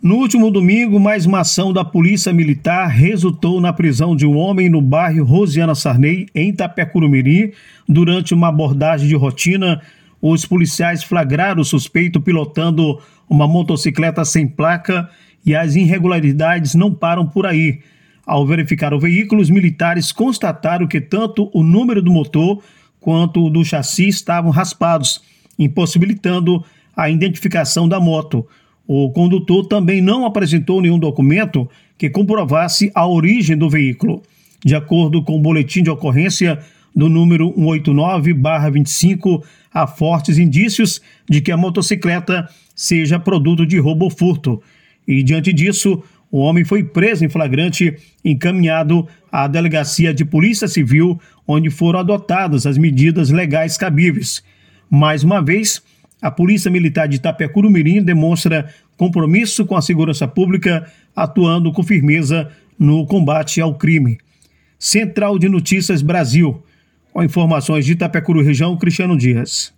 No último domingo, mais uma ação da Polícia Militar resultou na prisão de um homem no bairro Rosiana Sarney, em Itapecuru-Mirim. Durante uma abordagem de rotina, os policiais flagraram o suspeito pilotando uma motocicleta sem placa e as irregularidades não param por aí. Ao verificar o veículo, os militares constataram que tanto o número do motor quanto o do chassi estavam raspados, impossibilitando a identificação da moto. O condutor também não apresentou nenhum documento que comprovasse a origem do veículo. De acordo com o boletim de ocorrência do número 189/25, há fortes indícios de que a motocicleta seja produto de roubo ou furto. E, diante disso, o homem foi preso em flagrante e encaminhado à Delegacia de Polícia Civil, onde foram adotadas as medidas legais cabíveis. Mais uma vez, a Polícia Militar de Itapecuru-Mirim demonstra compromisso com a segurança pública, atuando com firmeza no combate ao crime. Central de Notícias Brasil. Com informações de Itapecuru Região, Cristiano Dias.